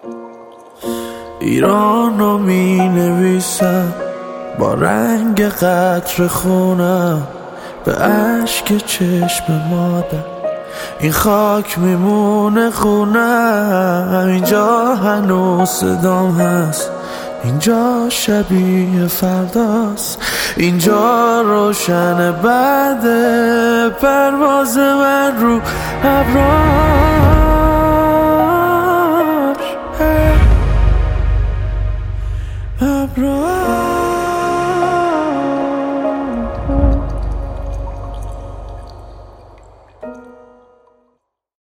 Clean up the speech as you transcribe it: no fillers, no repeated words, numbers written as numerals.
ایرانو می نویسم با رنگ قطر خونم، به اشک چشم مادر این خاک میمونه خونم. اینجا هنوز صدام هست، اینجا شبیه فرداست، اینجا روشن بعد پرواز من رو ابرا.